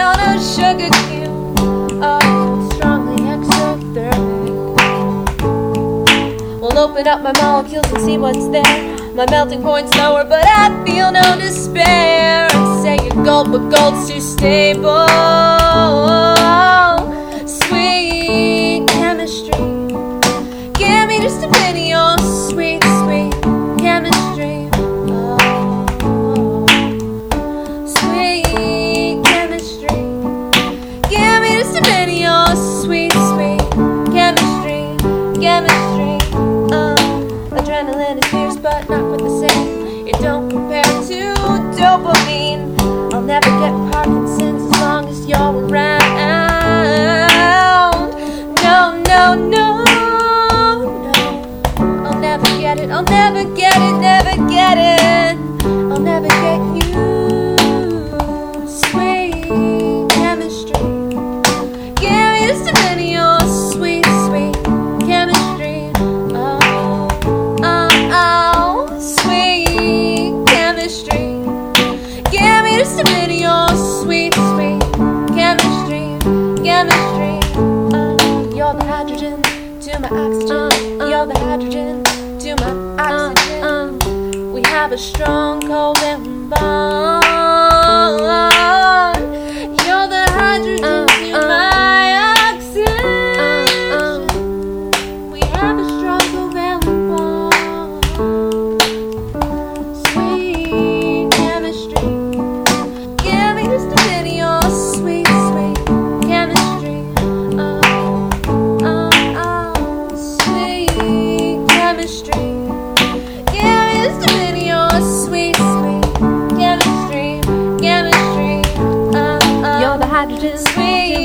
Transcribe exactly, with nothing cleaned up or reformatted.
on a sugar cube. Oh, strongly exothermic. We'll open up my molecules and see what's there. My melting point's lower, but I feel no despair. I say you're gold, but gold's too stable. Sweet chemistry, give me just a bit of your sweet, sweet chemistry. Oh, sweet chemistry, give me just a bit of your sweet, sweet chemistry, chemistry. Uh, adrenaline is fierce, but not quite the same. It don't compare to dopamine. I'll never get Parkinson's as long as you're around. No, no, no, no. I'll never get it, I'll never get it, never get it. I'll never get you. Sweet chemistry, give me just a bit of your sweet, sweet chemistry. Oh, oh, oh, sweet chemistry. Give me just a bit of your sweet, sweet chemistry, chemistry. Uh, you're the hydrogen to my oxygen. Uh, uh, you're the hydrogen to my oxygen. Uh, uh, we have a strong covalent bond. You're the hydrogen uh, to uh, my oxygen. Uh, uh, we have a strong covalent bond. Sweet chemistry. Give me just a bit of your sweet, sweet chemistry. Oh, oh, oh, sweet chemistry. Give me just a bit of your sweet, sweet chemistry, chemistry. Oh, oh, you're the hydrogen, sweet.